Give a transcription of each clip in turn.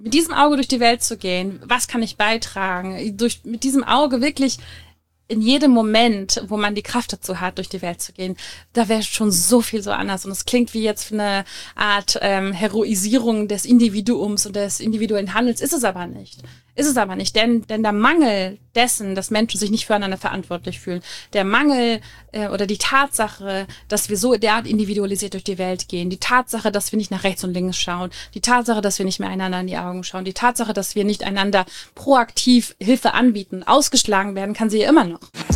mit diesem Auge durch die Welt zu gehen, was kann ich beitragen, mit diesem Auge wirklich in jedem Moment, wo man die Kraft dazu hat, durch die Welt zu gehen, da wäre schon so viel so anders. Und es klingt wie jetzt eine Art Heroisierung des Individuums und des individuellen Handels, ist es aber nicht. Denn der Mangel dessen, dass Menschen sich nicht füreinander verantwortlich fühlen, der Mangel oder die Tatsache, dass wir so derart individualisiert durch die Welt gehen, die Tatsache, dass wir nicht nach rechts und links schauen, die Tatsache, dass wir nicht mehr einander in die Augen schauen, die Tatsache, dass wir nicht einander proaktiv Hilfe anbieten, ausgeschlagen werden, kann sie ja immer noch.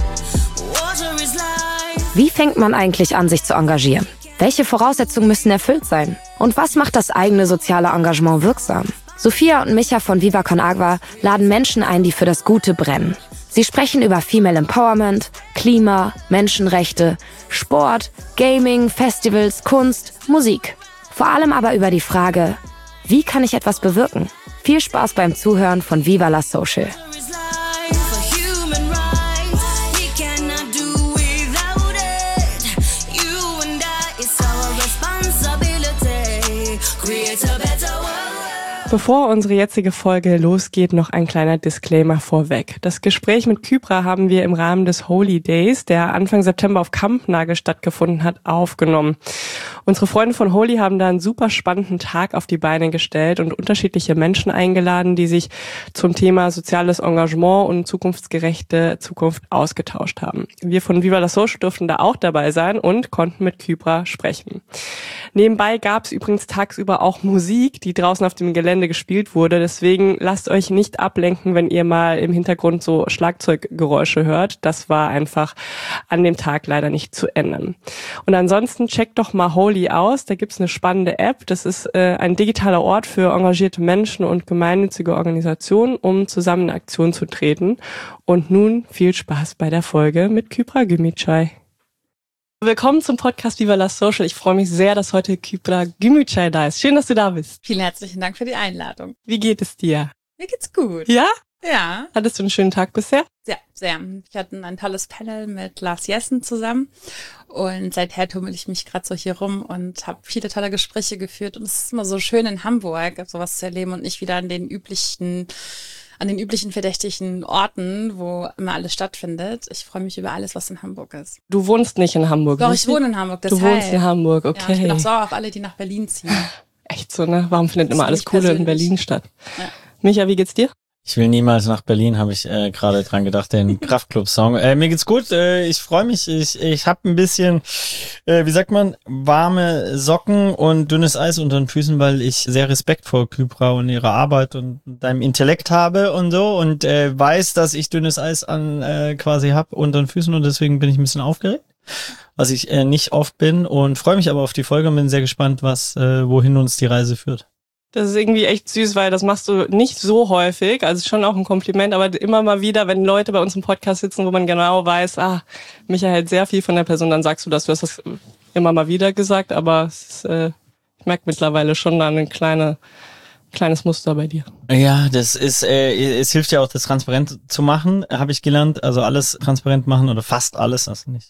Wie fängt man eigentlich an, sich zu engagieren? Welche Voraussetzungen müssen erfüllt sein? Und was macht das eigene soziale Engagement wirksam? Sophia und Micha von Viva Con Agua laden Menschen ein, die für das Gute brennen. Sie sprechen über Female Empowerment, Klima, Menschenrechte, Sport, Gaming, Festivals, Kunst, Musik. Vor allem aber über die Frage, wie kann ich etwas bewirken? Viel Spaß beim Zuhören von Viva la Social. Bevor unsere jetzige Folge losgeht, noch ein kleiner Disclaimer vorweg. Das Gespräch mit Kypra haben wir im Rahmen des Holy Days, der Anfang September auf Kampnagel stattgefunden hat, aufgenommen. Unsere Freunde von Holy haben da einen super spannenden Tag auf die Beine gestellt und unterschiedliche Menschen eingeladen, die sich zum Thema soziales Engagement und zukunftsgerechte Zukunft ausgetauscht haben. Wir von Viva la Social durften da auch dabei sein und konnten mit Kypra sprechen. Nebenbei gab es übrigens tagsüber auch Musik, die draußen auf dem Gelände gespielt wurde. Deswegen lasst euch nicht ablenken, wenn ihr mal im Hintergrund so Schlagzeuggeräusche hört. Das war einfach an dem Tag leider nicht zu ändern. Und ansonsten checkt doch mal Holy aus. Da gibt's eine spannende App. Das ist ein digitaler Ort für engagierte Menschen und gemeinnützige Organisationen, um zusammen in Aktion zu treten. Und nun viel Spaß bei der Folge mit Kypra Gümüşay. Willkommen zum Podcast Viva la Social. Ich freue mich sehr, dass heute Kypra Gümüşay da ist. Schön, dass du da bist. Vielen herzlichen Dank für die Einladung. Wie geht es dir? Mir geht's gut. Ja? Ja. Hattest du einen schönen Tag bisher? Ja, sehr. Ich hatte ein tolles Panel mit Lars Jessen zusammen und seither tummel ich mich gerade so hier rum und habe viele tolle Gespräche geführt. Und es ist immer so schön in Hamburg, sowas zu erleben und nicht wieder an den üblichen verdächtigen Orten, wo immer alles stattfindet. Ich freue mich über alles, was in Hamburg ist. Du wohnst nicht in Hamburg. Doch, ich wohne in Hamburg, deshalb. Du wohnst in Hamburg, okay. Ja, ich bin auch sauer auf alle, die nach Berlin ziehen. Echt so, ne? Warum findet immer alles Coole in Berlin statt? Ja. Micha, wie geht's dir? Ich will niemals nach Berlin, habe ich gerade dran gedacht, den Kraftclub-Song. Mir geht's gut, ich freue mich. Ich habe ein bisschen, wie sagt man, warme Socken und dünnes Eis unter den Füßen, weil ich sehr Respekt vor Kypra und ihrer Arbeit und deinem Intellekt habe und so und weiß, dass ich dünnes Eis quasi habe unter den Füßen und deswegen bin ich ein bisschen aufgeregt, was ich nicht oft bin und freue mich aber auf die Folge und bin sehr gespannt, wohin uns die Reise führt. Das ist irgendwie echt süß, weil das machst du nicht so häufig. Also schon auch ein Kompliment, aber immer mal wieder, wenn Leute bei uns im Podcast sitzen, wo man genau weiß, Micha hält sehr viel von der Person, dann sagst du das. Du hast das immer mal wieder gesagt, aber es ist, ich merke mittlerweile schon da ein kleines Muster bei dir. Ja, das ist, es hilft ja auch, das transparent zu machen, habe ich gelernt. Also alles transparent machen oder fast alles, also nicht.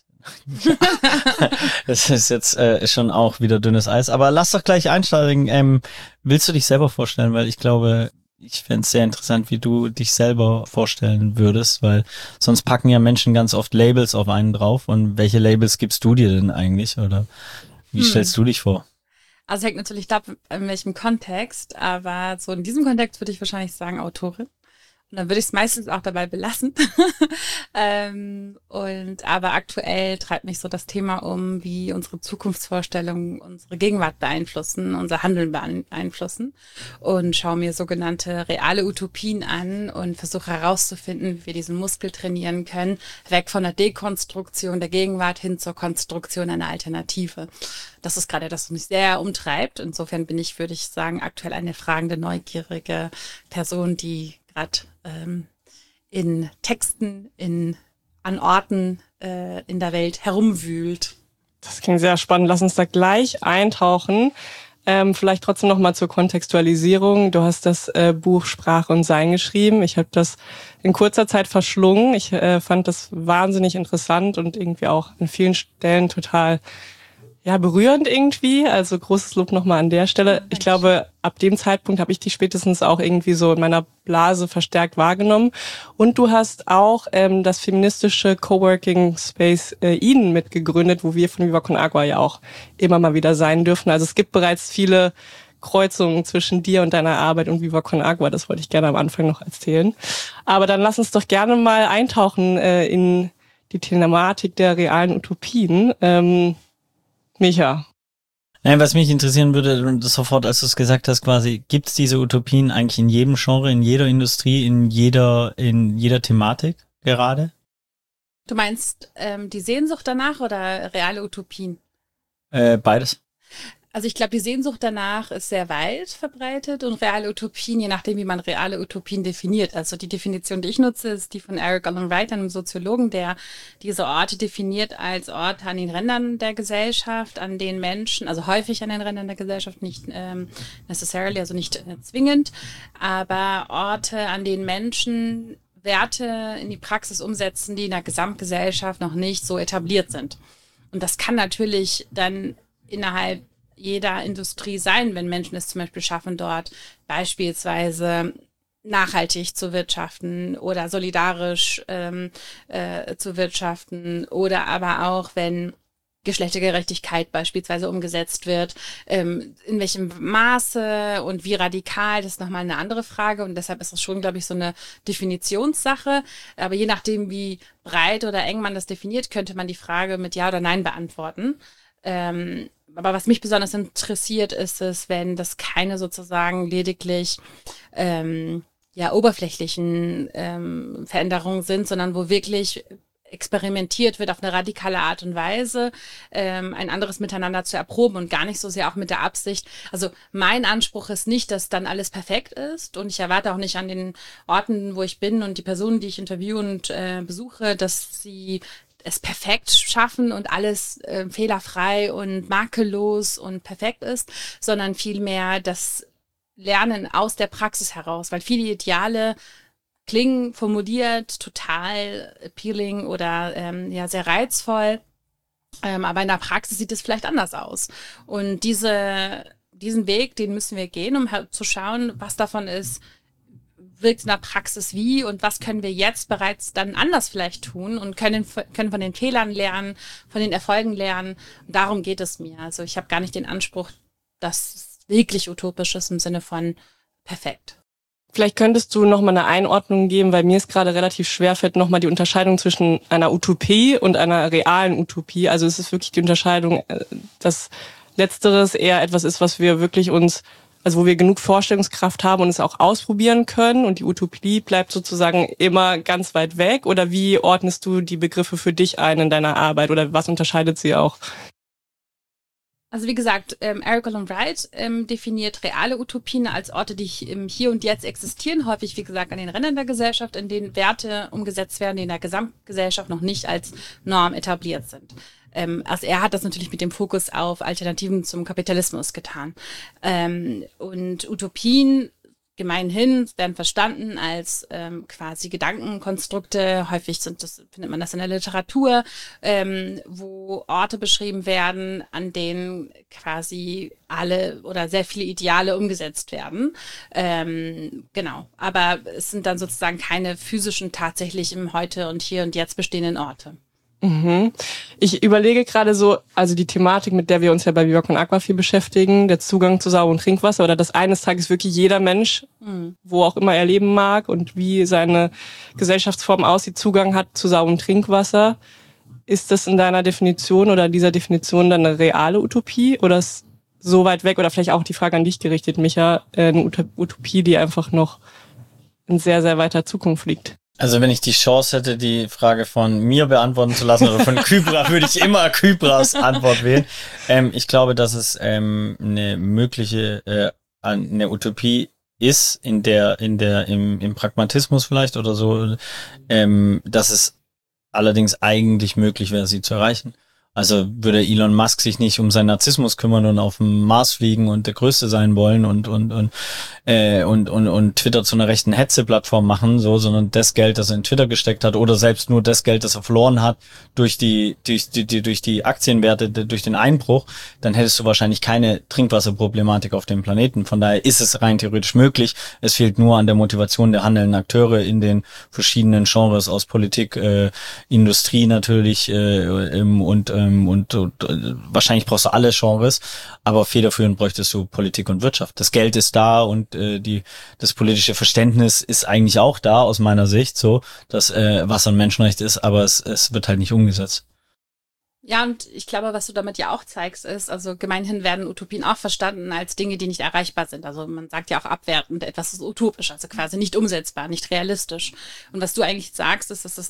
Das ist jetzt schon auch wieder dünnes Eis. Aber lass doch gleich einsteigen. Willst du dich selber vorstellen? Weil ich glaube, ich fände es sehr interessant, wie du dich selber vorstellen würdest, weil sonst packen ja Menschen ganz oft Labels auf einen drauf. Und welche Labels gibst du dir denn eigentlich? Oder wie stellst du dich vor? Also hängt natürlich ab, in welchem Kontext, aber so in diesem Kontext würde ich wahrscheinlich sagen Autorin. Und dann würde ich es meistens auch dabei belassen. Aber aktuell treibt mich so das Thema um, wie unsere Zukunftsvorstellungen unsere Gegenwart beeinflussen, unser Handeln beeinflussen. Und schaue mir sogenannte reale Utopien an und versuche herauszufinden, wie wir diesen Muskel trainieren können, weg von der Dekonstruktion der Gegenwart hin zur Konstruktion einer Alternative. Das ist gerade das, was mich sehr umtreibt. Insofern bin ich, würde ich sagen, aktuell eine fragende, neugierige Person, die gerade in Texten, an Orten in der Welt herumwühlt. Das klingt sehr spannend. Lass uns da gleich eintauchen. Vielleicht trotzdem noch mal zur Kontextualisierung. Du hast das Buch Sprache und Sein geschrieben. Ich habe das in kurzer Zeit verschlungen. Ich fand das wahnsinnig interessant und irgendwie auch an vielen Stellen total ja, berührend irgendwie. Also großes Lob nochmal an der Stelle. Ich glaube, ab dem Zeitpunkt habe ich dich spätestens auch irgendwie so in meiner Blase verstärkt wahrgenommen. Und du hast auch das feministische Coworking Space Eden mitgegründet, wo wir von Viva Con Agua ja auch immer mal wieder sein dürfen. Also es gibt bereits viele Kreuzungen zwischen dir und deiner Arbeit und Viva Con Agua. Das wollte ich gerne am Anfang noch erzählen. Aber dann lass uns doch gerne mal eintauchen in die Thematik der realen Utopien. Micha. Nein, was mich interessieren würde, und sofort, als du es gesagt hast, quasi, gibt es diese Utopien eigentlich in jedem Genre, in jeder Industrie, in jeder Thematik gerade? Du meinst die Sehnsucht danach oder reale Utopien? Beides. Also ich glaube, die Sehnsucht danach ist sehr weit verbreitet und reale Utopien, je nachdem, wie man reale Utopien definiert. Also die Definition, die ich nutze, ist die von Eric Olin Wright, einem Soziologen, der diese Orte definiert als Orte an den Rändern der Gesellschaft, an den Menschen, also häufig an den Rändern der Gesellschaft, nicht necessarily, also nicht zwingend, aber Orte, an denen Menschen Werte in die Praxis umsetzen, die in der Gesamtgesellschaft noch nicht so etabliert sind. Und das kann natürlich dann innerhalb jeder Industrie sein, wenn Menschen es zum Beispiel schaffen, dort beispielsweise nachhaltig zu wirtschaften oder solidarisch zu wirtschaften oder aber auch, wenn Geschlechtergerechtigkeit beispielsweise umgesetzt wird, in welchem Maße und wie radikal, das ist nochmal eine andere Frage und deshalb ist das schon, glaube ich, so eine Definitionssache, aber je nachdem, wie breit oder eng man das definiert, könnte man die Frage mit Ja oder Nein beantworten. Aber was mich besonders interessiert, ist es, wenn das keine sozusagen lediglich oberflächlichen Veränderungen sind, sondern wo wirklich experimentiert wird auf eine radikale Art und Weise, ein anderes Miteinander zu erproben und gar nicht so sehr auch mit der Absicht. Also mein Anspruch ist nicht, dass dann alles perfekt ist und ich erwarte auch nicht an den Orten, wo ich bin und die Personen, die ich interviewe und besuche, dass sie es perfekt schaffen und alles fehlerfrei und makellos und perfekt ist, sondern vielmehr das Lernen aus der Praxis heraus, weil viele Ideale klingen formuliert total appealing oder sehr reizvoll, aber in der Praxis sieht es vielleicht anders aus. Und diesen Weg, den müssen wir gehen, um zu schauen, was davon ist, wirkt in der Praxis wie und was können wir jetzt bereits dann anders vielleicht tun und können von den Fehlern lernen, von den Erfolgen lernen. Und darum geht es mir. Also ich habe gar nicht den Anspruch, dass es wirklich utopisch ist im Sinne von perfekt. Vielleicht könntest du nochmal eine Einordnung geben, weil mir es gerade relativ schwer fällt, nochmal die Unterscheidung zwischen einer Utopie und einer realen Utopie. Also es ist wirklich die Unterscheidung, dass Letzteres eher etwas ist, was wir wirklich wo wir genug Vorstellungskraft haben und es auch ausprobieren können und die Utopie bleibt sozusagen immer ganz weit weg? Oder wie ordnest du die Begriffe für dich ein in deiner Arbeit oder was unterscheidet sie auch? Also wie gesagt, Eric Olin Wright definiert reale Utopien als Orte, die im Hier und Jetzt existieren, häufig wie gesagt an den Rändern der Gesellschaft, in denen Werte umgesetzt werden, die in der Gesamtgesellschaft noch nicht als Norm etabliert sind. Also er hat das natürlich mit dem Fokus auf Alternativen zum Kapitalismus getan. Und Utopien gemeinhin werden verstanden als quasi Gedankenkonstrukte. Häufig findet man das in der Literatur, wo Orte beschrieben werden, an denen quasi alle oder sehr viele Ideale umgesetzt werden. Genau. Aber es sind dann sozusagen keine physischen, tatsächlich im Heute und Hier und Jetzt bestehenden Orte. Ich überlege gerade so, also die Thematik, mit der wir uns ja bei Viva Con Agua viel beschäftigen, der Zugang zu sauberem Trinkwasser oder dass eines Tages wirklich jeder Mensch, wo auch immer er leben mag und wie seine Gesellschaftsform aussieht, Zugang hat zu sauberem Trinkwasser. Ist das in deiner Definition oder dieser Definition dann eine reale Utopie oder ist so weit weg oder vielleicht auch die Frage an dich gerichtet, Micha, eine Utopie, die einfach noch in sehr, sehr weiter Zukunft liegt? Also wenn ich die Chance hätte, die Frage von mir beantworten zu lassen oder von Kybra, würde ich immer Kybras Antwort wählen. Ich glaube, dass es eine mögliche eine Utopie ist, im Pragmatismus vielleicht oder so, dass es allerdings eigentlich möglich wäre, sie zu erreichen. Also würde Elon Musk sich nicht um seinen Narzissmus kümmern und auf dem Mars fliegen und der Größte sein wollen und Twitter zu einer rechten Hetze-Plattform machen, so, sondern das Geld, das er in Twitter gesteckt hat oder selbst nur das Geld, das er verloren hat durch die Aktienwerte, durch den Einbruch, dann hättest du wahrscheinlich keine Trinkwasserproblematik auf dem Planeten. Von daher ist es rein theoretisch möglich. Es fehlt nur an der Motivation der handelnden Akteure in den verschiedenen Genres aus Politik, Industrie natürlich und wahrscheinlich brauchst du alle Genres, aber federführend bräuchtest du Politik und Wirtschaft. Das Geld ist da und das politische Verständnis ist eigentlich auch da aus meiner Sicht, so dass was ein Menschenrecht ist, aber es wird halt nicht umgesetzt. Ja, und ich glaube, was du damit ja auch zeigst, ist, also gemeinhin werden Utopien auch verstanden als Dinge, die nicht erreichbar sind. Also man sagt ja auch abwertend, etwas ist utopisch, also quasi nicht umsetzbar, nicht realistisch. Und was du eigentlich sagst, ist, dass es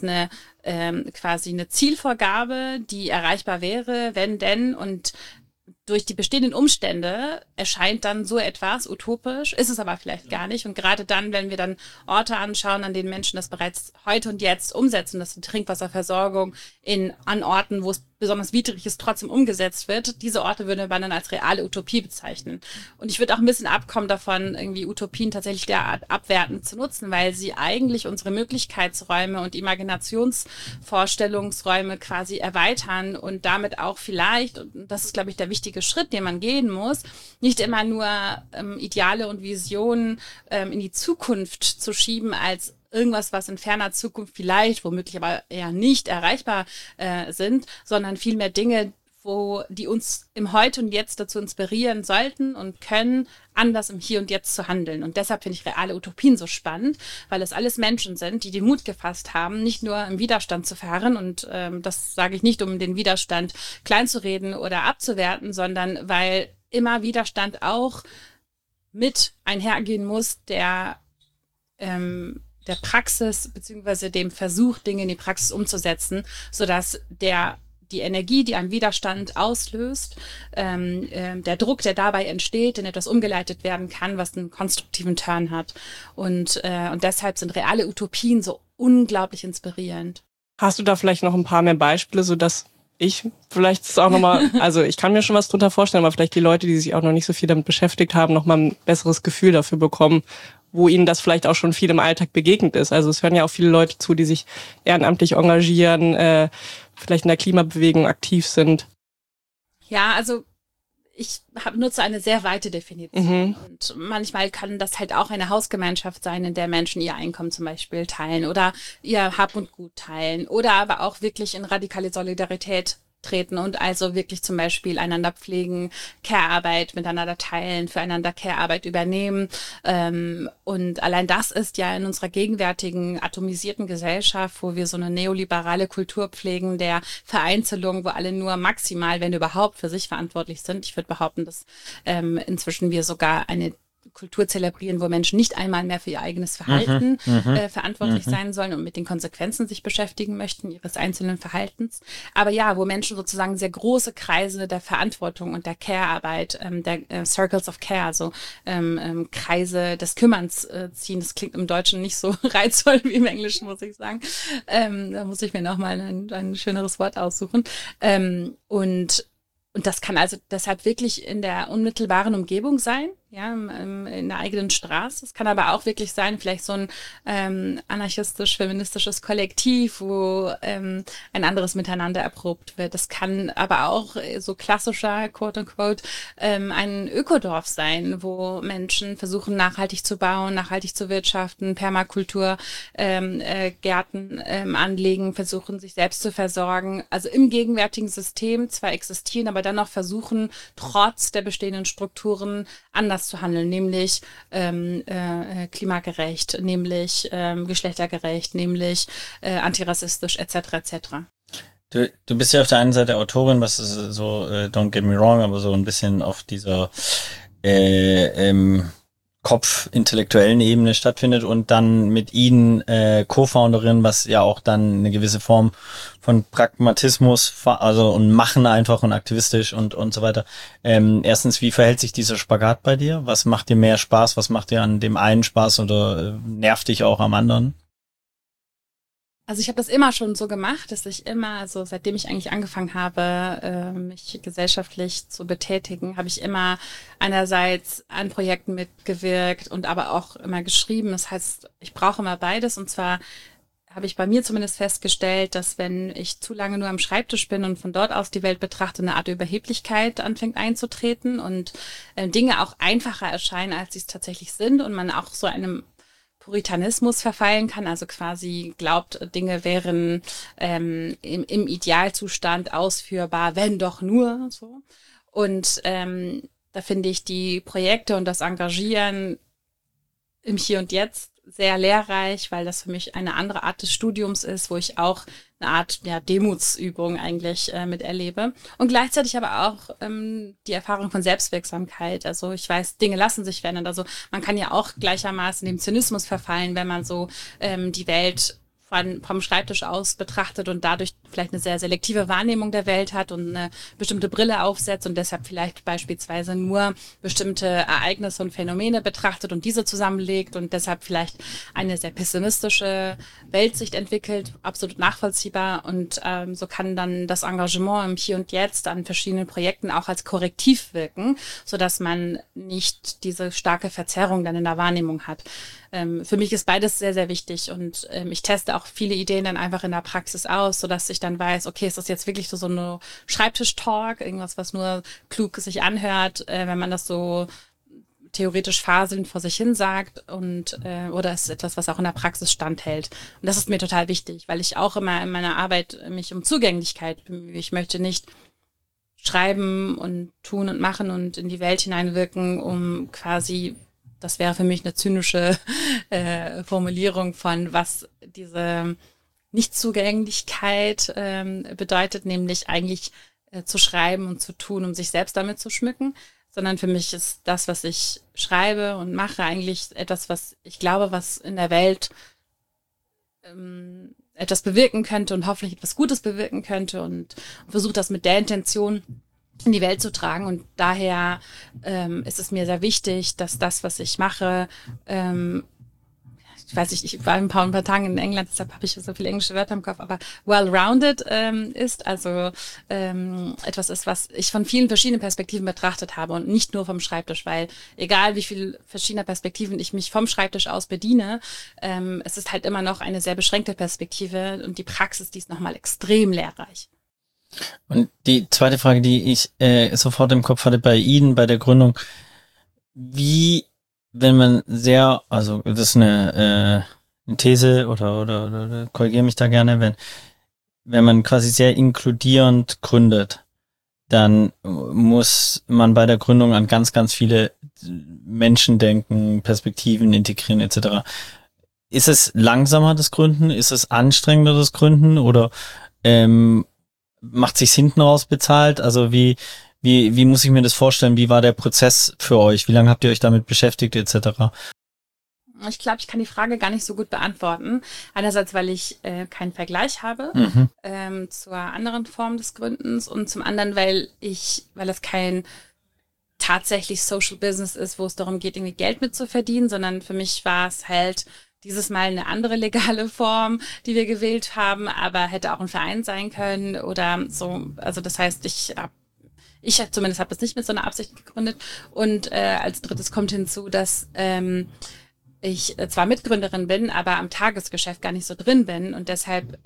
quasi eine Zielvorgabe, die erreichbar wäre, wenn denn, und durch die bestehenden Umstände erscheint dann so etwas utopisch, ist es aber vielleicht gar nicht. Und gerade dann, wenn wir dann Orte anschauen, an denen Menschen das bereits heute und jetzt umsetzen, dass die Trinkwasserversorgung an Orten, wo es besonders widrig ist, trotzdem umgesetzt wird, diese Orte würde man dann als reale Utopie bezeichnen. Und ich würde auch ein bisschen abkommen davon, irgendwie Utopien tatsächlich derart abwertend zu nutzen, weil sie eigentlich unsere Möglichkeitsräume und Imaginationsvorstellungsräume quasi erweitern und damit auch vielleicht, und das ist, glaube ich, der wichtige Schritt, den man gehen muss, nicht immer nur Ideale und Visionen in die Zukunft zu schieben als irgendwas, was in ferner Zukunft vielleicht, womöglich aber eher nicht erreichbar sind, sondern vielmehr Dinge, die uns im Heute und Jetzt dazu inspirieren sollten und können, anders im Hier und Jetzt zu handeln. Und deshalb finde ich reale Utopien so spannend, weil es alles Menschen sind, die den Mut gefasst haben, nicht nur im Widerstand zu verharren. Und das sage ich nicht, um den Widerstand kleinzureden oder abzuwerten, sondern weil immer Widerstand auch mit einhergehen muss, der Praxis beziehungsweise dem Versuch, Dinge in die Praxis umzusetzen, sodass die Energie, die ein Widerstand auslöst, der Druck, der dabei entsteht, in etwas umgeleitet werden kann, was einen konstruktiven Turn hat. Und deshalb sind reale Utopien so unglaublich inspirierend. Hast du da vielleicht noch ein paar mehr Beispiele, sodass ich vielleicht auch nochmal, also ich kann mir schon was drunter vorstellen, aber vielleicht die Leute, die sich auch noch nicht so viel damit beschäftigt haben, nochmal ein besseres Gefühl dafür bekommen, wo ihnen das vielleicht auch schon viel im Alltag begegnet ist. Also es hören ja auch viele Leute zu, die sich ehrenamtlich engagieren, vielleicht in der Klimabewegung aktiv sind. Ja, also ich nutze eine sehr weite Definition. Und manchmal kann das halt auch eine Hausgemeinschaft sein, in der Menschen ihr Einkommen zum Beispiel teilen oder ihr Hab und Gut teilen oder aber auch wirklich in radikale Solidarität treten und also wirklich zum Beispiel einander pflegen, Care-Arbeit miteinander teilen, füreinander Care-Arbeit übernehmen. Und allein das ist ja in unserer gegenwärtigen atomisierten Gesellschaft, wo wir so eine neoliberale Kultur pflegen, der Vereinzelung, wo alle nur maximal, wenn überhaupt, für sich verantwortlich sind. Ich würde behaupten, dass inzwischen wir sogar eine Kultur zelebrieren, wo Menschen nicht einmal mehr für ihr eigenes Verhalten verantwortlich sein sollen und mit den Konsequenzen sich beschäftigen möchten, ihres einzelnen Verhaltens. Aber ja, wo Menschen sozusagen sehr große Kreise der Verantwortung und der Care-Arbeit, der Circles of Care, also Kreise des Kümmerns ziehen. Das klingt im Deutschen nicht so reizvoll wie im Englischen, muss ich sagen. Da muss ich mir nochmal ein schöneres Wort aussuchen. Und das kann also deshalb wirklich in der unmittelbaren Umgebung sein, ja, in der eigenen Straße. Es kann aber auch wirklich sein, vielleicht so ein anarchistisch-feministisches Kollektiv, wo ein anderes Miteinander erprobt wird. Das kann aber auch so klassischer, quote-unquote, ein Ökodorf sein, wo Menschen versuchen, nachhaltig zu bauen, nachhaltig zu wirtschaften, Permakultur, Gärten anlegen, versuchen, sich selbst zu versorgen. Also im gegenwärtigen System zwar existieren, aber dann noch versuchen, trotz der bestehenden Strukturen anders zu handeln, nämlich klimagerecht, nämlich geschlechtergerecht, nämlich antirassistisch etc. etc. Du bist ja auf der einen Seite Autorin, was ist so, don't get me wrong, aber so ein bisschen auf dieser Kopf-intellektuellen Ebene stattfindet und dann mit ihnen Co-Founderin, was ja auch dann eine gewisse Form von Pragmatismus, also und Machen einfach und aktivistisch und so weiter. Erstens, wie verhält sich dieser Spagat bei dir? Was macht dir mehr Spaß? Was macht dir an dem einen Spaß oder nervt dich auch am anderen? Also ich habe das immer schon so gemacht, dass ich immer, also seitdem ich eigentlich angefangen habe, mich gesellschaftlich zu betätigen, habe ich immer einerseits an Projekten mitgewirkt und aber auch immer geschrieben. Das heißt, ich brauche immer beides. Und zwar habe ich bei mir zumindest festgestellt, dass wenn ich zu lange nur am Schreibtisch bin und von dort aus die Welt betrachte, eine Art Überheblichkeit anfängt einzutreten und Dinge auch einfacher erscheinen, als sie es tatsächlich sind und man auch so einem Puritanismus verfallen kann, also quasi glaubt, Dinge wären im Idealzustand ausführbar, wenn doch nur so. Und da finde ich die Projekte und das Engagieren im Hier und Jetzt sehr lehrreich, weil das für mich eine andere Art des Studiums ist, wo ich auch eine Art Demutsübung eigentlich miterlebe. Und gleichzeitig aber auch die Erfahrung von Selbstwirksamkeit. Also ich weiß, Dinge lassen sich verändern. Also man kann ja auch gleichermaßen dem Zynismus verfallen, wenn man so die Welt vom Schreibtisch aus betrachtet und dadurch vielleicht eine sehr selektive Wahrnehmung der Welt hat und eine bestimmte Brille aufsetzt und deshalb vielleicht beispielsweise nur bestimmte Ereignisse und Phänomene betrachtet und diese zusammenlegt und deshalb vielleicht eine sehr pessimistische Weltsicht entwickelt, absolut nachvollziehbar. Und so kann dann das Engagement im Hier und Jetzt an verschiedenen Projekten auch als Korrektiv wirken, sodass man nicht diese starke Verzerrung dann in der Wahrnehmung hat. Für mich ist beides sehr, sehr wichtig und ich teste auch viele Ideen dann einfach in der Praxis aus, sodass ich dann weiß, okay, ist das jetzt wirklich so eine Schreibtisch-Talk, irgendwas, was nur klug sich anhört, wenn man das so theoretisch faselnd vor sich hin sagt und oder ist es etwas, was auch in der Praxis standhält. Und das ist mir total wichtig, weil ich auch immer in meiner Arbeit mich um Zugänglichkeit bemühe. Ich möchte nicht schreiben und tun und machen und in die Welt hineinwirken, um quasi, das wäre für mich eine zynische Formulierung von, was diese Nichtzugänglichkeit bedeutet, nämlich eigentlich zu schreiben und zu tun, um sich selbst damit zu schmücken, sondern für mich ist das, was ich schreibe und mache, eigentlich etwas, was ich glaube, was in der Welt etwas bewirken könnte und hoffentlich etwas Gutes bewirken könnte und versuche das mit der Intention in die Welt zu tragen. Und daher ist es mir sehr wichtig, dass das, was ich mache, ich weiß nicht, ich war ein paar Tagen in England, deshalb habe ich so viele englische Wörter im Kopf, aber well-rounded ist, also etwas ist, was ich von vielen verschiedenen Perspektiven betrachtet habe und nicht nur vom Schreibtisch, weil egal wie viele verschiedene Perspektiven ich mich vom Schreibtisch aus bediene, es ist halt immer noch eine sehr beschränkte Perspektive und die Praxis, die ist nochmal extrem lehrreich. Und die zweite Frage, die ich sofort im Kopf hatte bei Ihnen, bei der Gründung, wie, wenn man sehr, also das ist eine These oder korrigiere mich da gerne, wenn man quasi sehr inkludierend gründet, dann muss man bei der Gründung an ganz, ganz viele Menschen denken, Perspektiven integrieren etc. Ist es langsamer, das Gründen? Ist es anstrengender, das Gründen? Oder macht sich's hinten raus bezahlt? Also wie muss ich mir das vorstellen? Wie war der Prozess für euch? Wie lange habt ihr euch damit beschäftigt etc.? Ich glaube, ich kann die Frage gar nicht so gut beantworten. Einerseits, weil ich keinen Vergleich habe zur anderen Form des Gründens und zum anderen, weil das kein tatsächlich Social Business ist, wo es darum geht, irgendwie Geld mit zu verdienen, sondern für mich war es halt dieses Mal eine andere legale Form, die wir gewählt haben, aber hätte auch ein Verein sein können oder so. Also das heißt, ich zumindest habe es nicht mit so einer Absicht gegründet. Und als drittes kommt hinzu, dass ich zwar Mitgründerin bin, aber am Tagesgeschäft gar nicht so drin bin und deshalb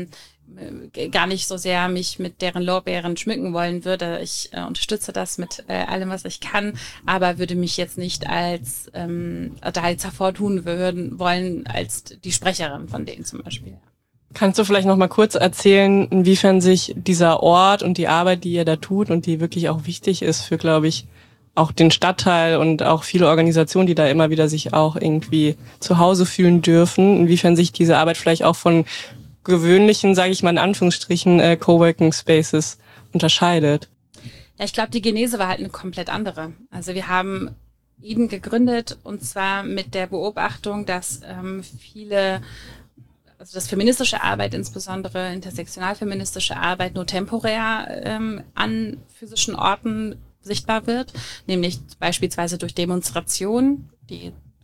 gar nicht so sehr mich mit deren Lorbeeren schmücken wollen würde. Ich unterstütze das mit allem, was ich kann, aber würde mich jetzt nicht als hervortun wollen als die Sprecherin von denen zum Beispiel. Kannst du vielleicht noch mal kurz erzählen, inwiefern sich dieser Ort und die Arbeit, die ihr da tut und die wirklich auch wichtig ist für, glaube ich, auch den Stadtteil und auch viele Organisationen, die da immer wieder sich auch irgendwie zu Hause fühlen dürfen, inwiefern sich diese Arbeit vielleicht auch von gewöhnlichen, sage ich mal in Anführungsstrichen, Coworking Spaces unterscheidet? Ja, ich glaube, die Genese war halt eine komplett andere. Also wir haben Eden gegründet und zwar mit der Beobachtung, dass dass feministische Arbeit, insbesondere intersektional-feministische Arbeit, nur temporär an physischen Orten sichtbar wird, nämlich beispielsweise durch Demonstrationen, die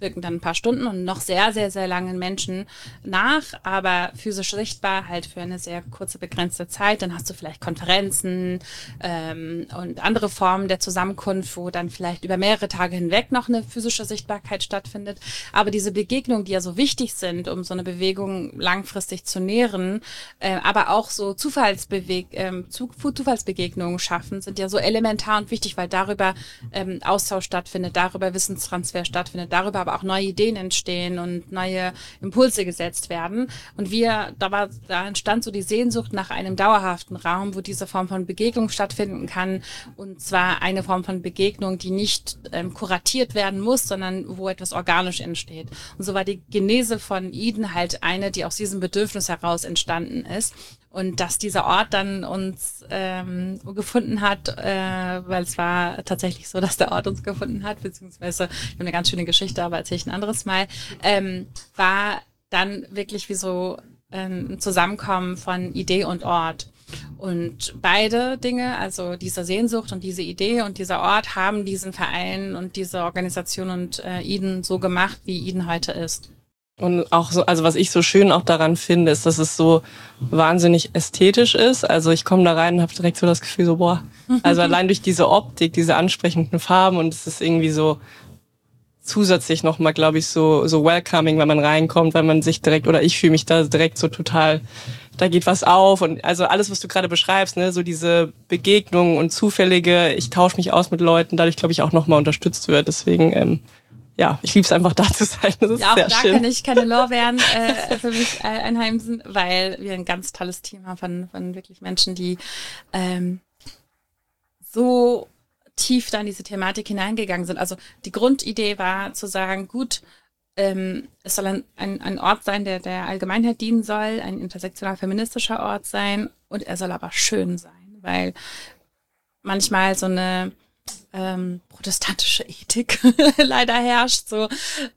wirken dann ein paar Stunden und noch sehr, sehr, sehr langen Menschen nach, aber physisch sichtbar halt für eine sehr kurze, begrenzte Zeit. Dann hast du vielleicht Konferenzen und andere Formen der Zusammenkunft, wo dann vielleicht über mehrere Tage hinweg noch eine physische Sichtbarkeit stattfindet. Aber diese Begegnungen, die ja so wichtig sind, um so eine Bewegung langfristig zu nähren, aber auch so Zufallsbegegnungen schaffen, sind ja so elementar und wichtig, weil darüber Austausch stattfindet, darüber Wissenstransfer stattfindet, darüber aber auch neue Ideen entstehen und neue Impulse gesetzt werden. Und da entstand so die Sehnsucht nach einem dauerhaften Raum, wo diese Form von Begegnung stattfinden kann. Und zwar eine Form von Begegnung, die nicht kuratiert werden muss, sondern wo etwas organisch entsteht. Und so war die Genese von Eden halt eine, die aus diesem Bedürfnis heraus entstanden ist. Und dass dieser Ort dann uns gefunden hat, weil es war tatsächlich so, dass der Ort uns gefunden hat, beziehungsweise wir haben eine ganz schöne Geschichte, aber erzähle ich ein anderes Mal, war dann wirklich wie so ein Zusammenkommen von Idee und Ort. Und beide Dinge, also diese Sehnsucht und diese Idee und dieser Ort, haben diesen Verein und diese Organisation und Eden so gemacht, wie Eden heute ist. Und auch so, also was ich so schön auch daran finde, ist, dass es so wahnsinnig ästhetisch ist. Also ich komme da rein und habe direkt so das Gefühl so, boah, also allein durch diese Optik, diese ansprechenden Farben, und es ist irgendwie so zusätzlich nochmal, glaube ich, so welcoming, wenn man reinkommt, weil man sich direkt, oder ich fühle mich da direkt so total, da geht was auf. Und also alles, was du gerade beschreibst, ne, so diese Begegnungen und zufällige, ich tausche mich aus mit Leuten, dadurch, glaube ich, auch nochmal unterstützt wird. Deswegen, ja, ich liebe es einfach, da zu sein. Das ist ja, auch sehr da schön. kann ich keine Lorbeeren für mich einheimsen, weil wir ein ganz tolles Team haben von wirklich Menschen, die so tief da in diese Thematik hineingegangen sind. Also die Grundidee war zu sagen, gut, es soll ein Ort sein, der Allgemeinheit dienen soll, ein intersektional feministischer Ort sein, und er soll aber schön sein, weil manchmal so eine protestantische Ethik leider herrscht, so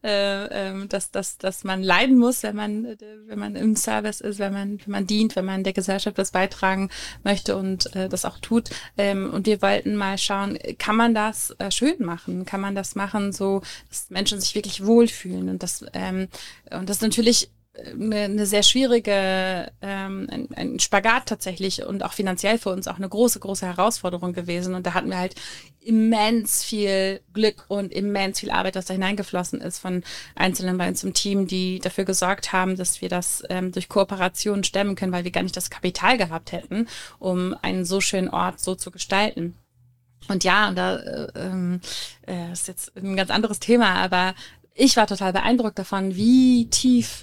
dass man leiden muss, wenn man im Service ist, wenn man dient, wenn man der Gesellschaft das beitragen möchte und das auch tut. Und wir wollten mal schauen, kann man das schön machen? Kann man das machen, so dass Menschen sich wirklich wohlfühlen? Und das ist natürlich eine sehr schwierige, ein Spagat tatsächlich und auch finanziell für uns auch eine große, große Herausforderung gewesen. Und da hatten wir halt immens viel Glück und immens viel Arbeit, was da hineingeflossen ist von Einzelnen bei uns im Team, die dafür gesorgt haben, dass wir das durch Kooperation stemmen können, weil wir gar nicht das Kapital gehabt hätten, um einen so schönen Ort so zu gestalten. Und ja, und da ist jetzt ein ganz anderes Thema, aber ich war total beeindruckt davon, wie tief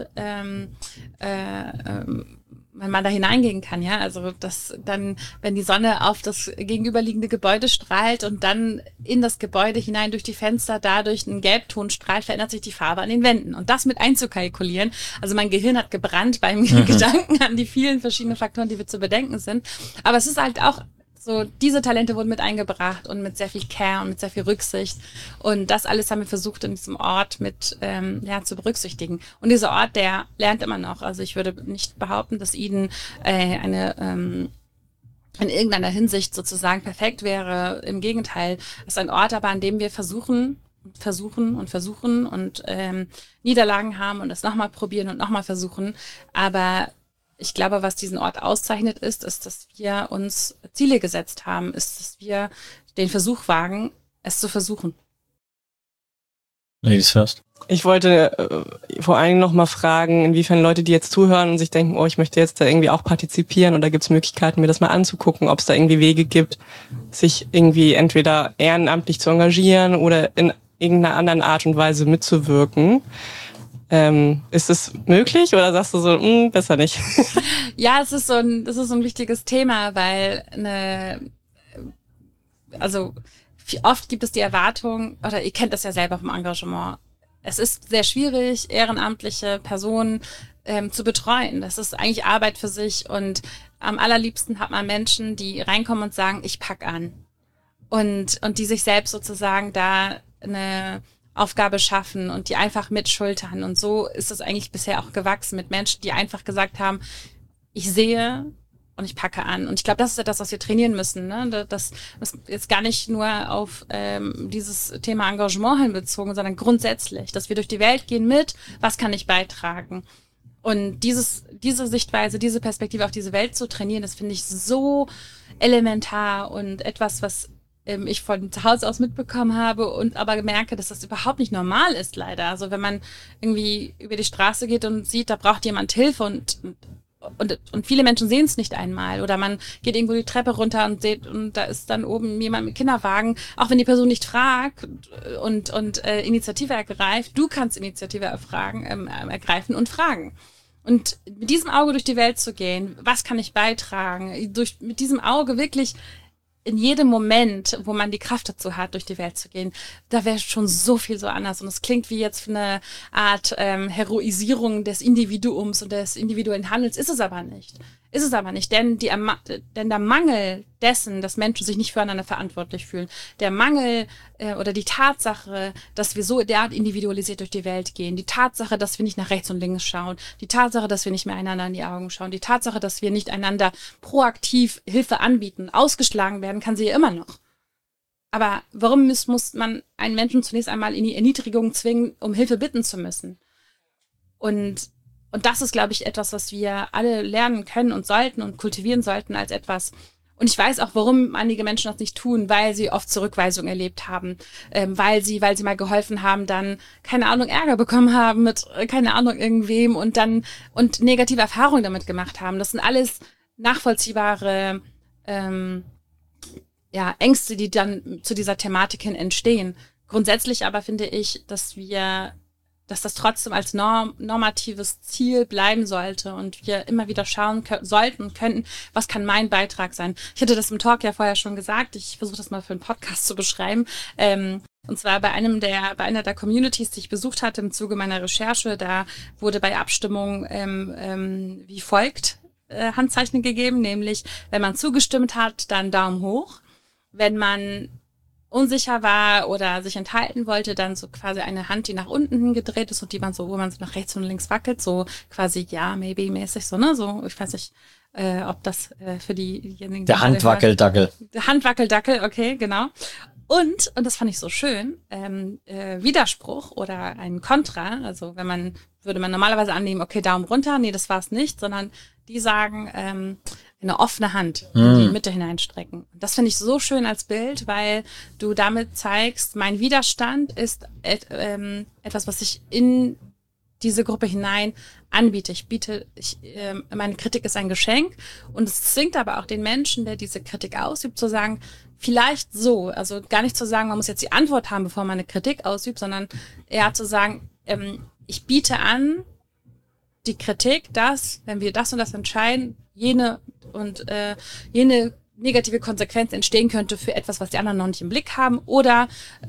man da hineingehen kann, ja. Also dass dann, wenn die Sonne auf das gegenüberliegende Gebäude strahlt und dann in das Gebäude hinein durch die Fenster dadurch ein Gelbton strahlt, verändert sich die Farbe an den Wänden. Und das mit einzukalkulieren, also mein Gehirn hat gebrannt beim Gedanken an die vielen verschiedenen Faktoren, die wir zu bedenken sind. Aber es ist halt auch so, diese Talente wurden mit eingebracht und mit sehr viel Care und mit sehr viel Rücksicht. Und das alles haben wir versucht, in diesem Ort mit zu berücksichtigen. Und dieser Ort, der lernt immer noch. Also ich würde nicht behaupten, dass Eden in irgendeiner Hinsicht sozusagen perfekt wäre. Im Gegenteil, es ist ein Ort, aber an dem wir versuchen und Niederlagen haben und es nochmal probieren und nochmal versuchen. Aber ich glaube, was diesen Ort auszeichnet, ist, dass wir uns Ziele gesetzt haben, ist, dass wir den Versuch wagen, es zu versuchen. Ladies first. Ich wollte vor allen Dingen noch mal fragen, inwiefern Leute, die jetzt zuhören und sich denken, oh, ich möchte jetzt da irgendwie auch partizipieren, oder gibt es Möglichkeiten, mir das mal anzugucken, ob es da irgendwie Wege gibt, sich irgendwie entweder ehrenamtlich zu engagieren oder in irgendeiner anderen Art und Weise mitzuwirken. Ist es möglich oder sagst du so, besser nicht? Ja, das ist so ein wichtiges Thema, weil oft gibt es die Erwartung, oder ihr kennt das ja selber vom Engagement, es ist sehr schwierig, ehrenamtliche Personen zu betreuen. Das ist eigentlich Arbeit für sich, und am allerliebsten hat man Menschen, die reinkommen und sagen, ich pack an. Und die sich selbst sozusagen da eine Aufgabe schaffen und die einfach mitschultern. Und so ist es eigentlich bisher auch gewachsen mit Menschen, die einfach gesagt haben, ich sehe, und ich packe an. Und ich glaube, das ist etwas, was wir trainieren müssen. Ne? Das ist gar nicht nur auf dieses Thema Engagement hinbezogen, sondern grundsätzlich, dass wir durch die Welt gehen mit, was kann ich beitragen? Und diese Sichtweise, diese Perspektive auf diese Welt zu trainieren, das finde ich so elementar und etwas, was ich von zu Hause aus mitbekommen habe und aber merke, dass das überhaupt nicht normal ist, leider. Also wenn man irgendwie über die Straße geht und sieht, da braucht jemand Hilfe und viele Menschen sehen es nicht einmal. Oder man geht irgendwo die Treppe runter und sieht, und da ist dann oben jemand mit Kinderwagen, auch wenn die Person nicht fragt und Initiative ergreift, du kannst Initiative ergreifen und fragen. Und mit diesem Auge durch die Welt zu gehen, was kann ich beitragen? Mit diesem Auge wirklich in jedem Moment, wo man die Kraft dazu hat, durch die Welt zu gehen, da wäre schon so viel so anders. Und es klingt wie jetzt eine Art Heroisierung des Individuums und des individuellen Handels, ist es aber nicht. Denn der Mangel dessen, dass Menschen sich nicht füreinander verantwortlich fühlen, der Mangel oder die Tatsache, dass wir so derart individualisiert durch die Welt gehen, die Tatsache, dass wir nicht nach rechts und links schauen, die Tatsache, dass wir nicht mehr einander in die Augen schauen, die Tatsache, dass wir nicht einander proaktiv Hilfe anbieten, ausgeschlagen werden, kann sie ja immer noch. Aber warum muss man einen Menschen zunächst einmal in die Erniedrigung zwingen, um Hilfe bitten zu müssen? Und das ist, glaube ich, etwas, was wir alle lernen können und sollten und kultivieren sollten als etwas. Und ich weiß auch, warum einige Menschen das nicht tun, weil sie oft Zurückweisung erlebt haben, weil sie mal geholfen haben, dann, keine Ahnung, Ärger bekommen haben mit, keine Ahnung, irgendwem und negative Erfahrungen damit gemacht haben. Das sind alles nachvollziehbare Ängste, die dann zu dieser Thematik hin entstehen. Grundsätzlich aber finde ich, dass das trotzdem als normatives Ziel bleiben sollte und wir immer wieder schauen sollten und könnten, was kann mein Beitrag sein. Ich hatte das im Talk ja vorher schon gesagt, ich versuche das mal für einen Podcast zu beschreiben. Und zwar bei einer der Communities, die ich besucht hatte im Zuge meiner Recherche, da wurde bei Abstimmung wie folgt Handzeichen gegeben, nämlich wenn man zugestimmt hat, dann Daumen hoch. Wenn man unsicher war oder sich enthalten wollte, dann so quasi eine Hand, die nach unten gedreht ist und wo man so nach rechts und links wackelt, so quasi ja, maybe mäßig so, ne, so, ich weiß nicht, ob das für diejenigen... Der Handwackeldackel. Der Handwackeldackel, okay, genau. Und das fand ich so schön, Widerspruch oder ein Kontra, also würde man normalerweise annehmen, okay, Daumen runter, nee, das war's nicht, sondern die sagen, eine offene Hand in die Mitte hineinstrecken. Das finde ich so schön als Bild, weil du damit zeigst, mein Widerstand ist etwas, was ich in diese Gruppe hinein anbiete. Meine Kritik ist ein Geschenk und es zwingt aber auch den Menschen, der diese Kritik ausübt, zu sagen, vielleicht so, also gar nicht zu sagen, man muss jetzt die Antwort haben, bevor man eine Kritik ausübt, sondern eher zu sagen, ich biete an, die Kritik, dass, wenn wir das und das entscheiden, jene negative Konsequenz entstehen könnte für etwas, was die anderen noch nicht im Blick haben, oder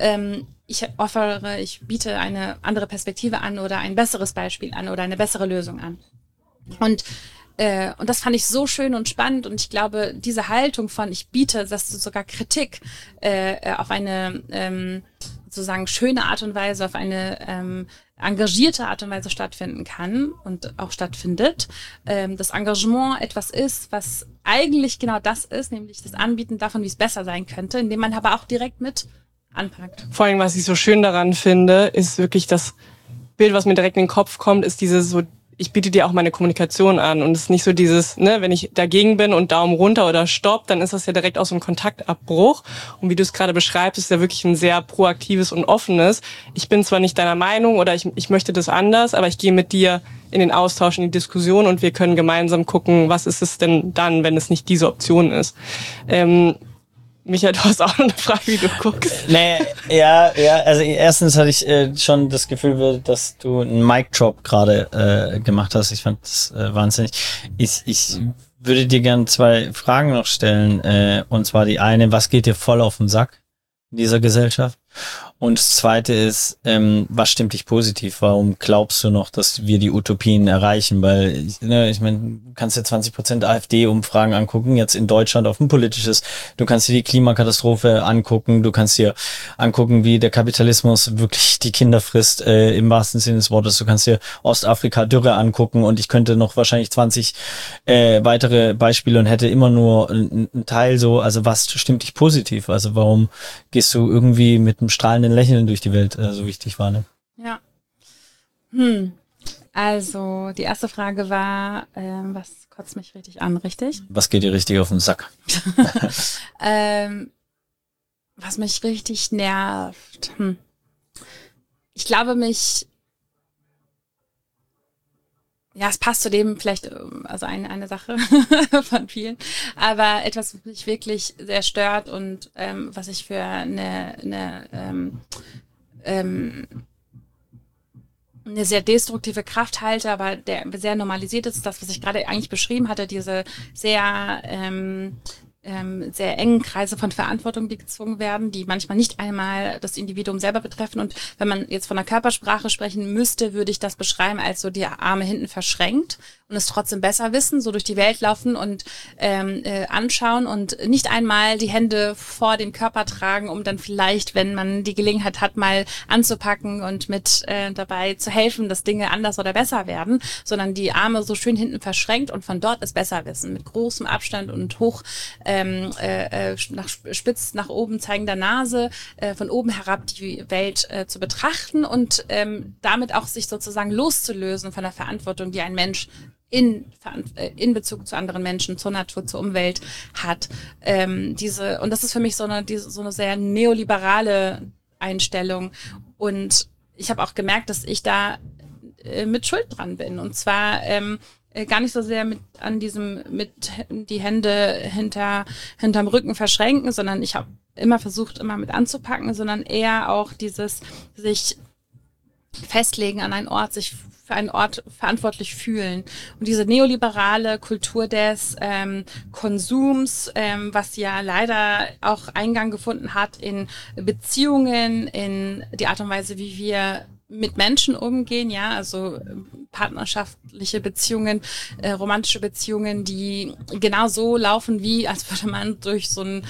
ich biete eine andere Perspektive an oder ein besseres Beispiel an oder eine bessere Lösung an. Und das fand ich so schön und spannend und ich glaube, diese Haltung von ich biete, dass du sogar Kritik auf eine sozusagen schöne Art und Weise, auf eine engagierte Art und Weise stattfinden kann und auch stattfindet. Das Engagement etwas ist, was eigentlich genau das ist, nämlich das Anbieten davon, wie es besser sein könnte, indem man aber auch direkt mit anpackt. Vor allem, was ich so schön daran finde, ist wirklich das Bild, was mir direkt in den Kopf kommt, ist dieses so, ich biete dir auch meine Kommunikation an und es ist nicht so dieses, ne, wenn ich dagegen bin und Daumen runter oder Stopp, dann ist das ja direkt auch so ein Kontaktabbruch. Und wie du es gerade beschreibst, ist ja wirklich ein sehr proaktives und offenes. Ich bin zwar nicht deiner Meinung oder ich möchte das anders, aber ich gehe mit dir in den Austausch, in die Diskussion und wir können gemeinsam gucken, was ist es denn dann, wenn es nicht diese Option ist. Michael, du hast auch noch eine Frage, wie du guckst. Nee, ja, also erstens hatte ich schon das Gefühl, dass du einen Mic-Drop gerade gemacht hast. Ich fand das wahnsinnig. Ich würde dir gerne 2 Fragen noch stellen. Und zwar die eine, was geht dir voll auf den Sack in dieser Gesellschaft? Und das Zweite ist, was stimmt dich positiv? Warum glaubst du noch, dass wir die Utopien erreichen? Weil, ich meine, du kannst dir 20% AfD-Umfragen angucken, jetzt in Deutschland auf ein politisches. Du kannst dir die Klimakatastrophe angucken. Du kannst dir angucken, wie der Kapitalismus wirklich die Kinder frisst, im wahrsten Sinne des Wortes. Du kannst dir Ostafrika Dürre angucken und ich könnte noch wahrscheinlich 20 weitere Beispiele und hätte immer nur einen Teil so. Also was stimmt dich positiv? Also warum gehst du irgendwie mit einem strahlenden Lächeln durch die Welt, so wie ich dich wahrnehme? Ja. Also, die erste Frage war, was kotzt mich richtig an, richtig? Was geht dir richtig auf den Sack? Was mich richtig nervt. Ich glaube, es passt zu dem vielleicht, also eine Sache von vielen, aber etwas, was mich wirklich sehr stört und was ich für eine sehr destruktive Kraft halte, aber der sehr normalisiert ist das, was ich gerade eigentlich beschrieben hatte, diese sehr engen Kreise von Verantwortung, die gezwungen werden, die manchmal nicht einmal das Individuum selber betreffen. Und wenn man jetzt von der Körpersprache sprechen müsste, würde ich das beschreiben als so die Arme hinten verschränkt und es trotzdem besser wissen, so durch die Welt laufen und anschauen und nicht einmal die Hände vor den Körper tragen, um dann vielleicht, wenn man die Gelegenheit hat, mal anzupacken und mit dabei zu helfen, dass Dinge anders oder besser werden, sondern die Arme so schön hinten verschränkt und von dort es besser wissen, mit großem Abstand und hoch spitz nach oben zeigender Nase, von oben herab die Welt zu betrachten und damit auch sich sozusagen loszulösen von der Verantwortung, die ein Mensch in Bezug zu anderen Menschen, zur Natur, zur Umwelt hat. Und das ist für mich so eine sehr neoliberale Einstellung. Und ich habe auch gemerkt, dass ich da mit Schuld dran bin. Und zwar gar nicht so sehr mit die Hände hinterm Rücken verschränken, sondern ich habe immer versucht, immer mit anzupacken, sondern eher auch dieses sich festlegen an einen Ort, sich für einen Ort verantwortlich fühlen. Und diese neoliberale Kultur des Konsums, was ja leider auch Eingang gefunden hat in Beziehungen, in die Art und Weise, wie wir mit Menschen umgehen, ja, also partnerschaftliche Beziehungen, romantische Beziehungen, die genau so laufen, wie als würde man durch so ein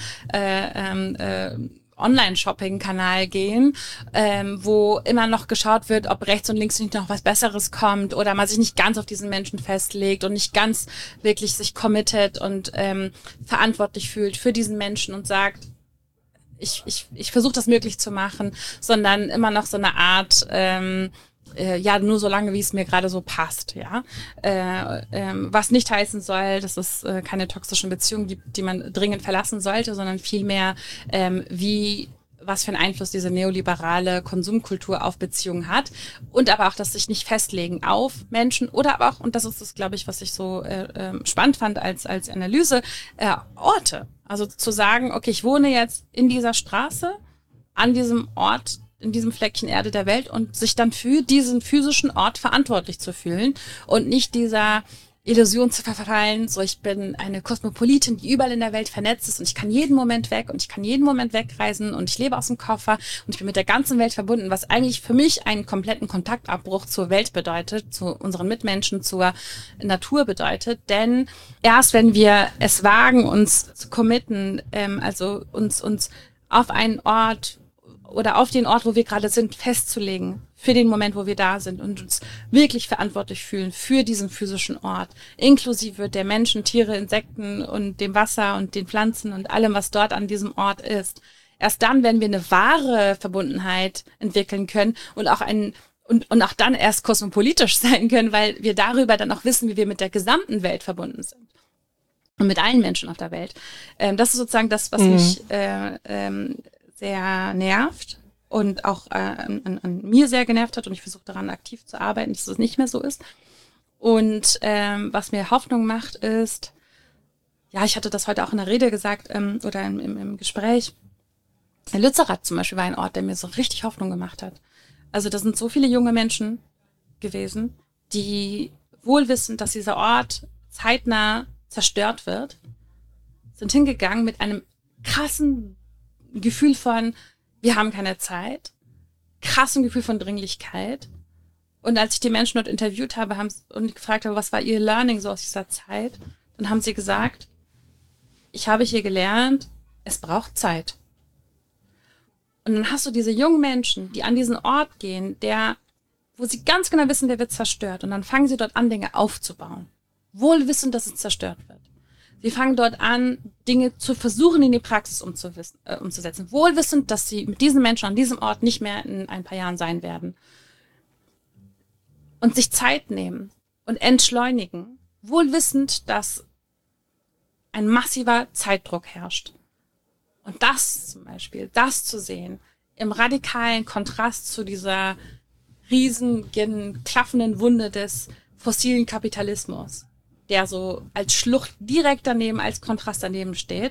Online-Shopping-Kanal gehen, wo immer noch geschaut wird, ob rechts und links nicht noch was Besseres kommt oder man sich nicht ganz auf diesen Menschen festlegt und nicht ganz wirklich sich committet und verantwortlich fühlt für diesen Menschen und sagt, ich versuche das möglich zu machen, sondern immer noch so eine Art, nur so lange, wie es mir gerade so passt, ja. Was nicht heißen soll, dass es keine toxischen Beziehungen gibt, die man dringend verlassen sollte, sondern vielmehr, was für einen Einfluss diese neoliberale Konsumkultur auf Beziehungen hat und aber auch das sich nicht festlegen auf Menschen oder aber auch, und das ist das, glaube ich, was ich so spannend fand als Analyse, Orte. Also zu sagen, okay, ich wohne jetzt in dieser Straße, an diesem Ort, in diesem Fleckchen Erde der Welt und sich dann für diesen physischen Ort verantwortlich zu fühlen und nicht dieser Illusion zu verfallen, so ich bin eine Kosmopolitin, die überall in der Welt vernetzt ist und ich kann jeden Moment weg und ich kann jeden Moment wegreisen und ich lebe aus dem Koffer und ich bin mit der ganzen Welt verbunden, was eigentlich für mich einen kompletten Kontaktabbruch zur Welt bedeutet, zu unseren Mitmenschen, zur Natur bedeutet, denn erst wenn wir es wagen, uns zu committen, also uns auf einen Ort oder auf den Ort, wo wir gerade sind, festzulegen, für den Moment, wo wir da sind und uns wirklich verantwortlich fühlen für diesen physischen Ort, inklusive der Menschen, Tiere, Insekten und dem Wasser und den Pflanzen und allem, was dort an diesem Ort ist. Erst dann werden wir eine wahre Verbundenheit entwickeln können und auch und auch dann erst kosmopolitisch sein können, weil wir darüber dann auch wissen, wie wir mit der gesamten Welt verbunden sind. Und mit allen Menschen auf der Welt. Das ist sozusagen das, was mich sehr nervt und auch an mir sehr genervt hat und ich versuche daran aktiv zu arbeiten, dass es nicht mehr so ist. Und was mir Hoffnung macht ist, ja, ich hatte das heute auch in der Rede gesagt oder im Gespräch, Lützerath zum Beispiel war ein Ort, der mir so richtig Hoffnung gemacht hat. Also da sind so viele junge Menschen gewesen, die wohl wissen, dass dieser Ort zeitnah zerstört wird, sind hingegangen mit einem krassen Gefühl von, wir haben keine Zeit, krassem Gefühl von Dringlichkeit. Und als ich die Menschen dort interviewt habe und gefragt habe, was war ihr Learning so aus dieser Zeit, dann haben sie gesagt, ich habe hier gelernt, es braucht Zeit. Und dann hast du diese jungen Menschen, die an diesen Ort gehen, wo sie ganz genau wissen, der wird zerstört. Und dann fangen sie dort an, Dinge aufzubauen. Wohl wissend, dass es zerstört wird. Sie fangen dort an, Dinge zu versuchen, in die Praxis umzusetzen. Wohl wissend, dass sie mit diesen Menschen an diesem Ort nicht mehr in ein paar Jahren sein werden. Und sich Zeit nehmen und entschleunigen. Wohl wissend, dass ein massiver Zeitdruck herrscht. Und das zum Beispiel, das zu sehen, im radikalen Kontrast zu dieser riesigen, klaffenden Wunde des fossilen Kapitalismus, der so als Schlucht direkt daneben, als Kontrast daneben steht.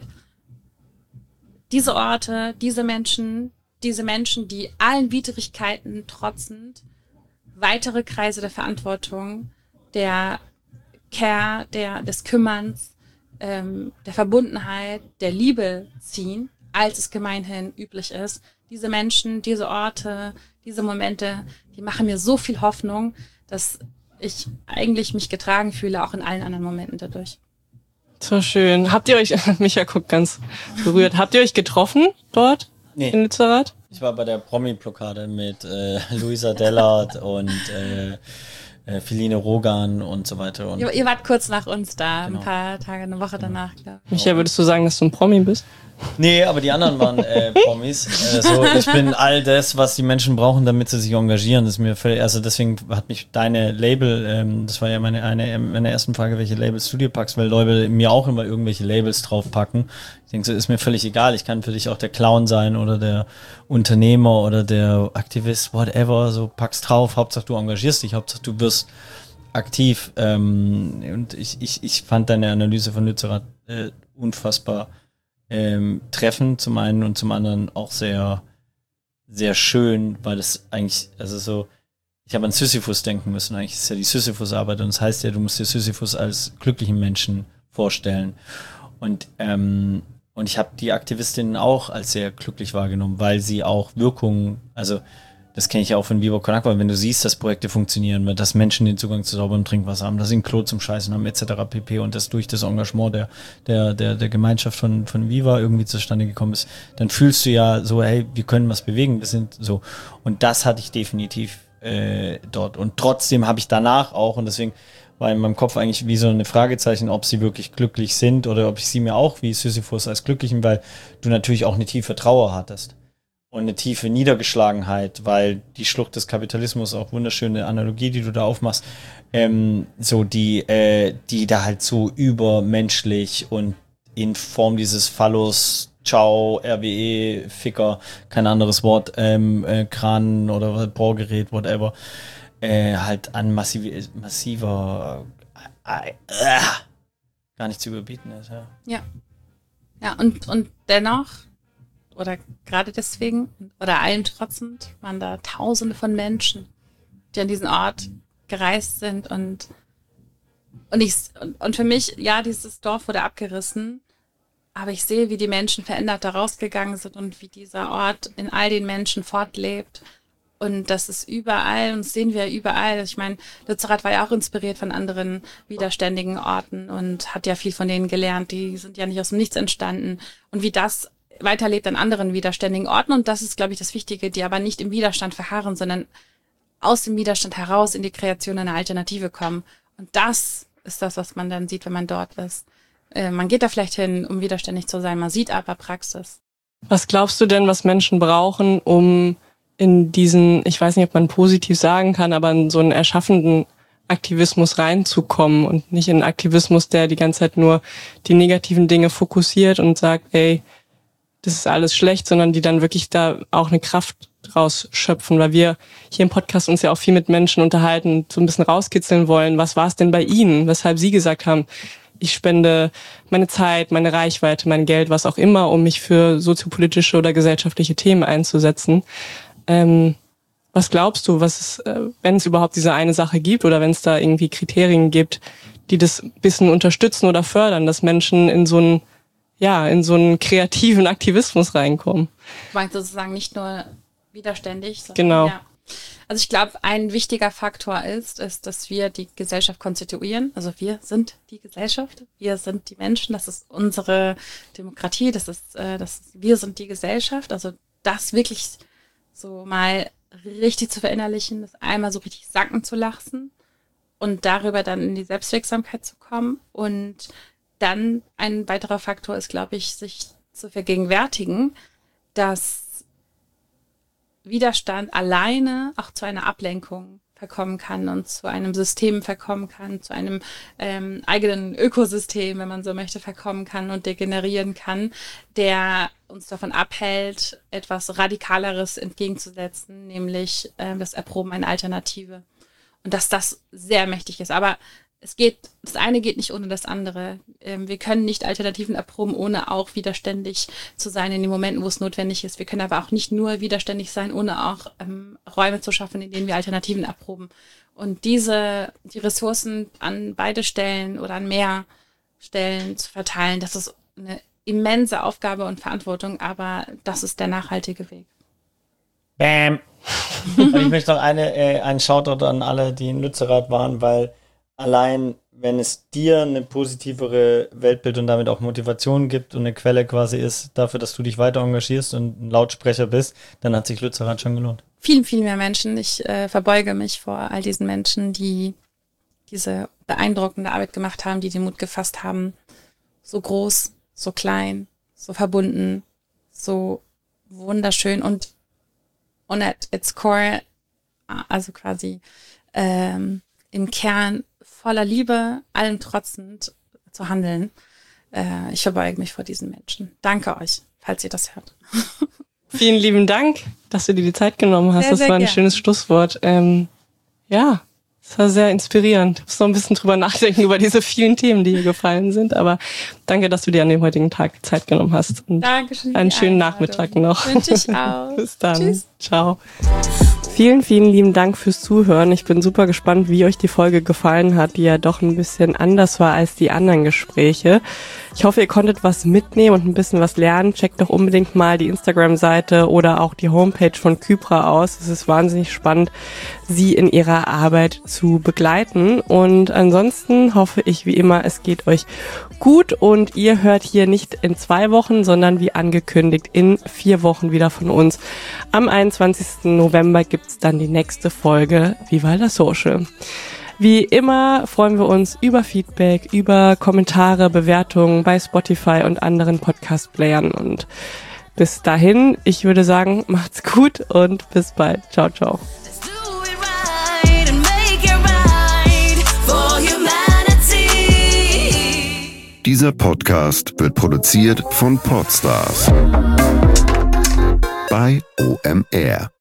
Diese Orte, diese Menschen, die allen Widrigkeiten trotzend weitere Kreise der Verantwortung, der Care, des Kümmerns, der Verbundenheit, der Liebe ziehen, als es gemeinhin üblich ist. Diese Menschen, diese Orte, diese Momente, die machen mir so viel Hoffnung, dass ich eigentlich mich getragen fühle, auch in allen anderen Momenten dadurch. So schön. Habt ihr euch, Micha guckt ganz berührt, habt ihr euch getroffen dort in Lützerath? Ich war bei der Promi-Blockade mit Luisa Dellert und Feline Rogan und so weiter. Und ihr wart kurz nach uns da, genau. Ein paar Tage, eine Woche danach, glaube ich. Micha, würdest du sagen, dass du ein Promi bist? Nee, aber die anderen waren Promis. Ich bin all das, was die Menschen brauchen, damit sie sich engagieren. Das ist mir völlig, also deswegen hat mich deine Label, das war ja meine ersten Frage, welche Labels du dir packst, weil Leute mir auch immer irgendwelche Labels draufpacken. Ich denke, so ist mir völlig egal. Ich kann für dich auch der Clown sein oder der Unternehmer oder der Aktivist, whatever. So pack's drauf. Hauptsache du engagierst dich, Hauptsache du wirst aktiv. Und ich fand deine Analyse von Lützerath unfassbar treffend zum einen und zum anderen auch sehr, sehr schön, weil das eigentlich, also so, ich habe an Sisyphus denken müssen, eigentlich ist ja die Sisyphus-Arbeit und das heißt ja, du musst dir Sisyphus als glücklichen Menschen vorstellen. Und ich habe die Aktivistinnen auch als sehr glücklich wahrgenommen, weil sie auch Wirkungen, also das kenne ich ja auch von Viva Con Agua, wenn du siehst, dass Projekte funktionieren, dass Menschen den Zugang zu sauberem Trinkwasser haben, dass sie ein Klo zum Scheißen haben, etc. pp. Und das durch das Engagement der Gemeinschaft von Viva irgendwie zustande gekommen ist, dann fühlst du ja so, hey, wir können was bewegen, wir sind so. Und das hatte ich definitiv dort. Und trotzdem habe ich danach auch, und deswegen war in meinem Kopf eigentlich wie so eine Fragezeichen, ob sie wirklich glücklich sind oder ob ich sie mir auch wie Sisyphus als Glücklichen, weil du natürlich auch eine tiefe Trauer hattest. Und eine tiefe Niedergeschlagenheit, weil die Schlucht des Kapitalismus, auch wunderschöne Analogie, die du da aufmachst, so die da halt so übermenschlich und in Form dieses Phallus, Ciao, RWE, Ficker, kein anderes Wort, Kran oder Bohrgerät, whatever, halt an massiver gar nicht zu überbieten ist. Ja, und dennoch oder gerade deswegen oder allem trotzend waren da Tausende von Menschen, die an diesen Ort gereist sind und für mich, ja, dieses Dorf wurde abgerissen, aber ich sehe, wie die Menschen verändert da rausgegangen sind und wie dieser Ort in all den Menschen fortlebt und das ist überall und das sehen wir überall. Ich meine, Lützerath war ja auch inspiriert von anderen widerständigen Orten und hat ja viel von denen gelernt, die sind ja nicht aus dem Nichts entstanden und wie das weiterlebt an anderen widerständigen Orten und das ist, glaube ich, das Wichtige, die aber nicht im Widerstand verharren, sondern aus dem Widerstand heraus in die Kreation einer Alternative kommen. Und das ist das, was man dann sieht, wenn man dort ist. Man geht da vielleicht hin, um widerständig zu sein, man sieht aber Praxis. Was glaubst du denn, was Menschen brauchen, um in diesen, ich weiß nicht, ob man positiv sagen kann, aber in so einen erschaffenden Aktivismus reinzukommen und nicht in einen Aktivismus, der die ganze Zeit nur die negativen Dinge fokussiert und sagt, ey, das ist alles schlecht, sondern die dann wirklich da auch eine Kraft draus schöpfen, weil wir hier im Podcast uns ja auch viel mit Menschen unterhalten, so ein bisschen rauskitzeln wollen. Was war es denn bei Ihnen, weshalb Sie gesagt haben, ich spende meine Zeit, meine Reichweite, mein Geld, was auch immer, um mich für soziopolitische oder gesellschaftliche Themen einzusetzen. Was glaubst du, was ist, wenn es überhaupt diese eine Sache gibt oder wenn es da irgendwie Kriterien gibt, die das ein bisschen unterstützen oder fördern, dass Menschen in so einen kreativen Aktivismus reinkommen? Du meinst sozusagen nicht nur widerständig. Genau. Ja. Also ich glaube, ein wichtiger Faktor ist, dass wir die Gesellschaft konstituieren. Also wir sind die Gesellschaft, wir sind die Menschen, das ist unsere Demokratie, wir sind die Gesellschaft. Also das wirklich so mal richtig zu verinnerlichen, das einmal so richtig sacken zu lassen und darüber dann in die Selbstwirksamkeit zu kommen. Und dann ein weiterer Faktor ist, glaube ich, sich zu vergegenwärtigen, dass Widerstand alleine auch zu einer Ablenkung verkommen kann und zu einem System verkommen kann, zu einem eigenen Ökosystem, wenn man so möchte, verkommen kann und degenerieren kann, der uns davon abhält, etwas Radikaleres entgegenzusetzen, nämlich das Erproben einer Alternative. Und dass das sehr mächtig ist. Aber das eine geht nicht ohne das andere. Wir können nicht Alternativen erproben, ohne auch widerständig zu sein in den Momenten, wo es notwendig ist. Wir können aber auch nicht nur widerständig sein, ohne auch Räume zu schaffen, in denen wir Alternativen erproben. Und die Ressourcen an beide Stellen oder an mehr Stellen zu verteilen, das ist eine immense Aufgabe und Verantwortung, aber das ist der nachhaltige Weg. Bam! Und ich möchte noch einen Shoutout an alle, die in Lützerath waren, weil allein, wenn es dir eine positivere Weltbild und damit auch Motivation gibt und eine Quelle quasi ist dafür, dass du dich weiter engagierst und ein Lautsprecher bist, dann hat sich Lützerath schon gelohnt. Viel, viel mehr Menschen. Ich verbeuge mich vor all diesen Menschen, die diese beeindruckende Arbeit gemacht haben, die den Mut gefasst haben, so groß, so klein, so verbunden, so wunderschön und at its core, also quasi im Kern voller Liebe, allem trotzend zu handeln. Ich verbeuge mich vor diesen Menschen. Danke euch, falls ihr das hört. Vielen lieben Dank, dass du dir die Zeit genommen hast. Das war ein schönes Schlusswort. Ja, es war sehr inspirierend. Ich muss noch ein bisschen drüber nachdenken, über diese vielen Themen, die hier gefallen sind. Aber danke, dass du dir an dem heutigen Tag die Zeit genommen hast. Und Dankeschön. Einen schönen Nachmittag noch. Wünsche ich auch. Bis dann. Tschüss. Ciao. Vielen, vielen lieben Dank fürs Zuhören. Ich bin super gespannt, wie euch die Folge gefallen hat, die ja doch ein bisschen anders war als die anderen Gespräche. Ich hoffe, ihr konntet was mitnehmen und ein bisschen was lernen. Checkt doch unbedingt mal die Instagram-Seite oder auch die Homepage von Kypra aus. Es ist wahnsinnig spannend, sie in ihrer Arbeit zu begleiten. Und ansonsten hoffe ich wie immer, es geht euch gut und ihr hört hier nicht in 2 Wochen, sondern wie angekündigt in 4 Wochen wieder von uns. Am 21. November gibt's dann die nächste Folge Viva la Social. Wie immer freuen wir uns über Feedback, über Kommentare, Bewertungen bei Spotify und anderen Podcast-Playern. Und bis dahin, ich würde sagen, macht's gut und bis bald. Ciao, ciao. Dieser Podcast wird produziert von Podstars bei OMR.